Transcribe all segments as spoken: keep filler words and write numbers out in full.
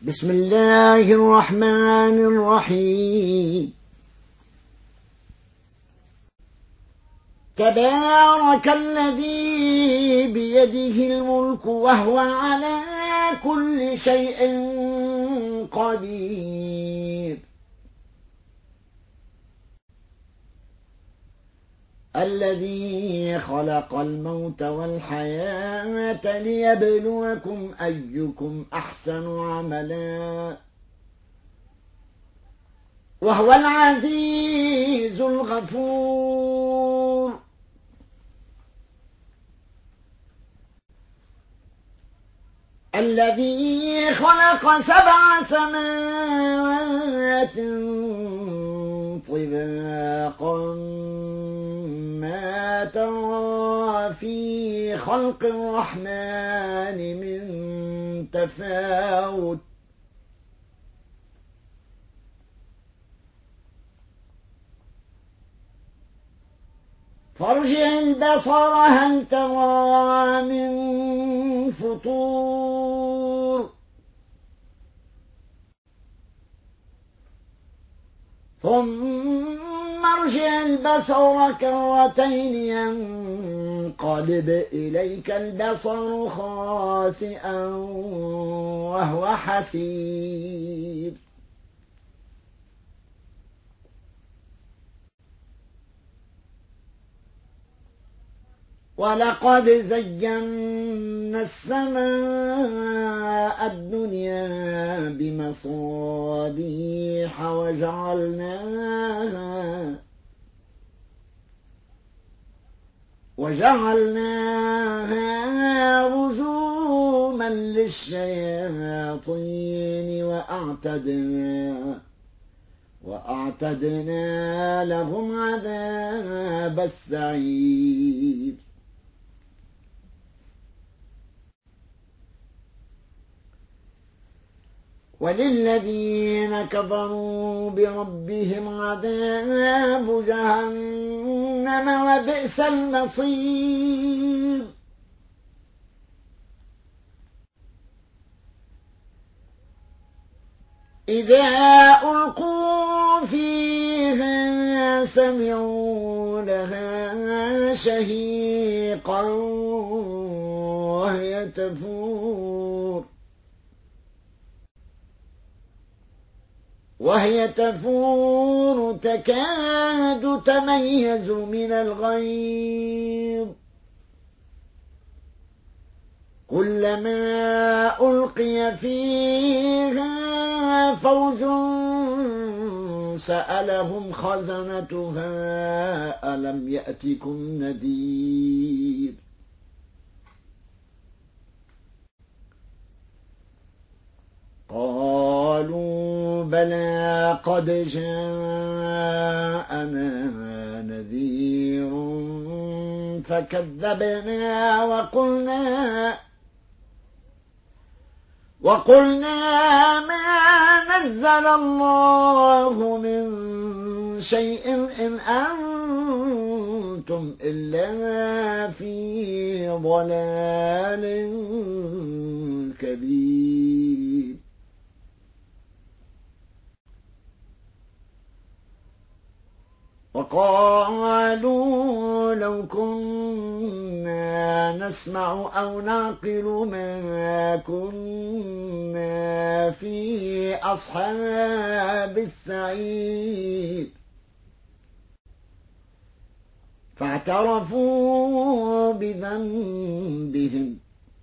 بسم الله الرحمن الرحيم. تبارك الذي بيده الملك وهو على كل شيء قدير، الذي خلق الموت والحياة ليبلوكم أيكم أحسن عملا وهو العزيز الغفور. الذي خلق سبع سماوات طباقا ما ترى في خلق الرحمن من تفاوت فارجع البصر هل ترى من فطور ثم ارجع البصر كرتين ينقلب إليك البصر خاسئا وهو حسير. ولقد زينا السماء الدنيا بمصابيح وجعلناها وجعلناها رجوما للشياطين وأعتدنا وأعتدنا لهم عذاب السعير. وللذين كفروا بربهم عذاب جهنم وبئس المصير. إذا ألقوا فيها سمعوا لها شهيقا وهي تفور وهي تفور تكاد تميز من الغيظ كلما ألقي فيها فوج سألهم خزنتها ألم يأتكم نذير. قالوا بلى قد جاءنا نذير فكذبنا وقلنا وقلنا ما نزل الله من شيء إن أنتم إلا في ضلال كبير. وقالوا لو كنا نسمع أو نعقل ما كنا في أصحاب السعير فاعترفوا بذنبهم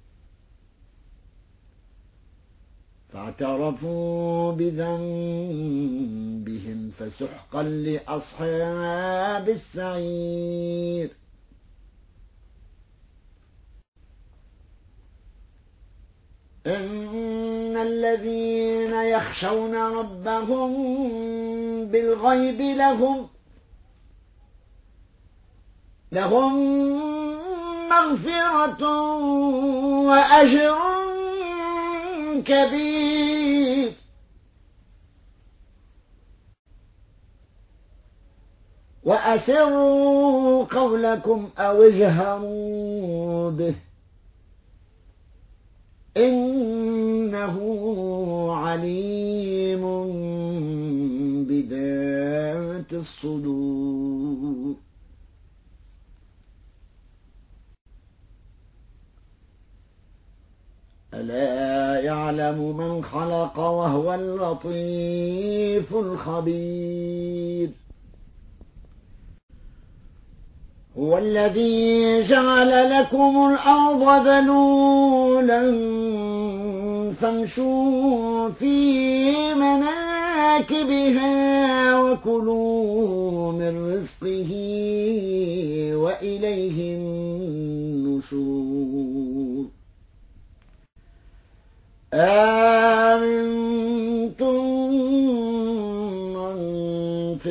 فاعترفوا بذنبهم فسحقا لأصحاب السعير. إن الذين يخشون ربهم بالغيب لهم لهم مغفرة وأجر كبير. وأسروا قولكم أو اجهروا به إنه ذات الصدور ألا يعلم من خلق وهو اللطيف الخبير هو الذي جعل لكم الأرض ذلولا فامشوا في مناكبها وكلوا من رزقه وإليه النشور آمنتم من في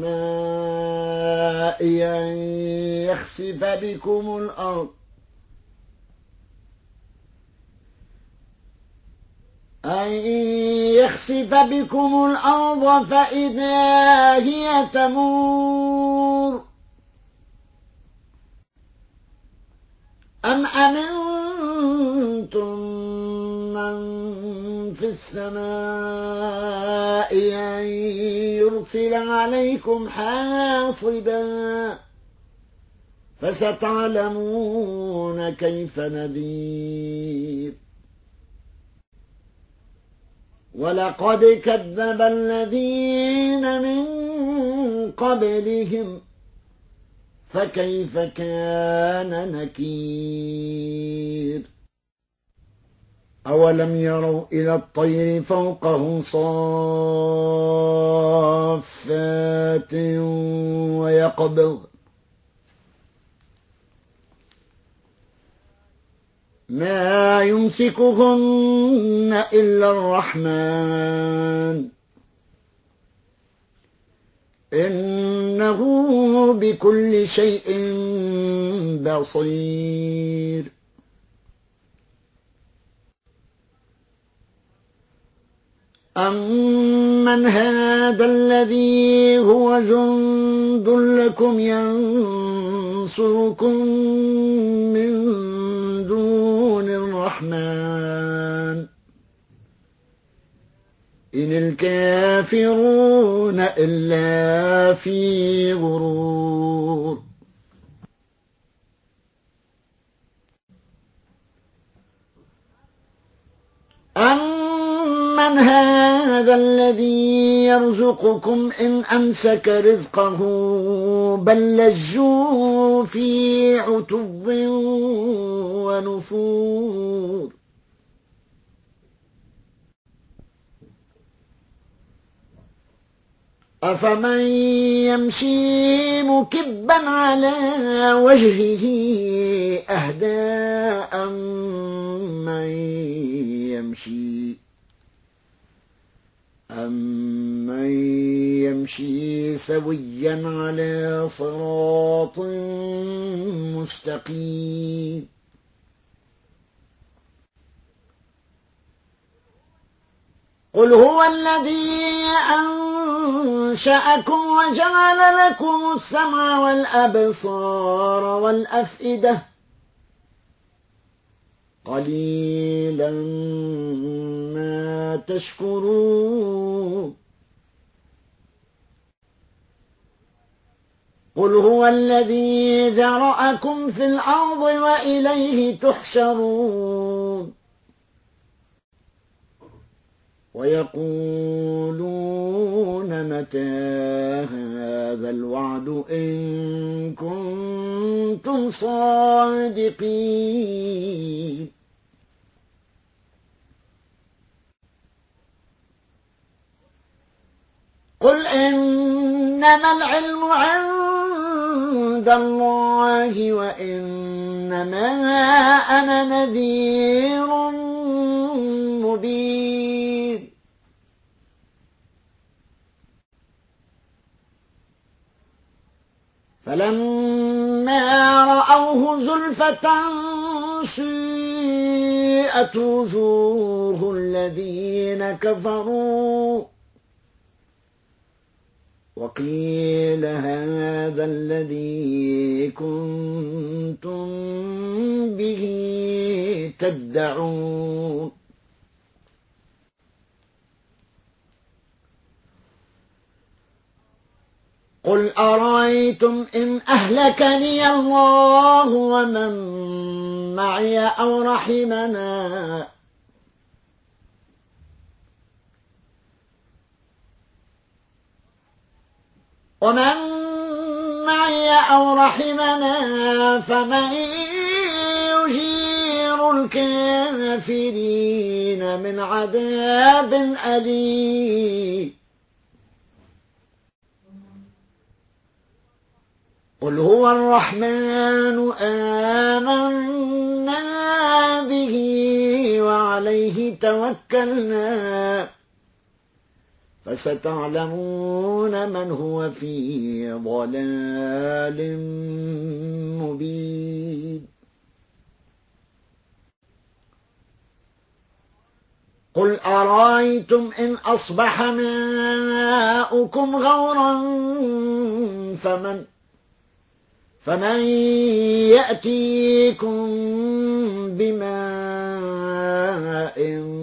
السماء أن يخسف بكم الأرض أن يخسف بكم الأرض فإذا هي تمور أم أمنتم من في السماء أن يرسل عليكم حاصبا فستعلمون كيف نذير ولقد كذب الذين من قبلهم فكيف كان نكير أولم يروا إلى الطير فوقهم صافات ويقبض ما يمسكهن إلا الرحمن إنه بكل شيء بصير أمن هذا الذي هو جند لكم ينصركم من دون الرحمن إن الكافرون إلا في غرور أمن هذا الذي يرزقكم إن أمسك رزقه بل لجوا في عتو ونفور أفمن يمشي مكبا على وجهه أهدى أمن يمشي أمن يمشي سويا على صراط مستقيم قل هو الذي أنشأكم وجعل لكم السمع والأبصار والأفئدة قليلا ما تشكرون قل هو الذي ذرأكم في الأرض وإليه تحشرون ويقولون متى هذا الوعد إن كنتم صادقين قل إنما العلم عند الله وإنما أنا نذير مبين فلما رأوه زلفة سيئت وجوه الذين كفروا وقيل هذا الذي كنتم به تدعون قل أرأيتم إن أهلكني الله ومن معي أو رحمنا ومن معي أو رحمنا فمن يجير الكافرين من عذاب أليم قل هو الرحمن آمنا به وعليه توكلنا فستعلمون من هو في ضلال مبين قل أرأيتم إن أصبح ماؤكم غورا فمن فمن يأتيكم بماء